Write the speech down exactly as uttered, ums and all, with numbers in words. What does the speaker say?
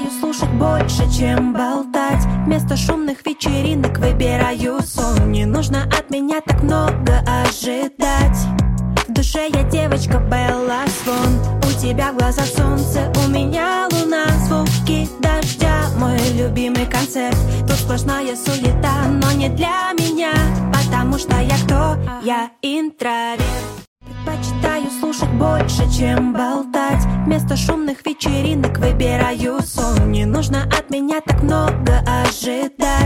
слушать больше, чем болтать. Вместо шумных вечеринок выбираю сон. Не нужно от меня так много ожидать. В душе я девочка Белла Свон. У тебя в глазах солнце, у меня луна. Звуки дождя, мой любимый концерт. Тут сплошная суета, но не для меня. Потому что я кто? Я интроверт. Предпочитаю слушать больше, чем болтать. Вместо шумных вечеринок выбираю сон. Не нужно от меня так много ожидать.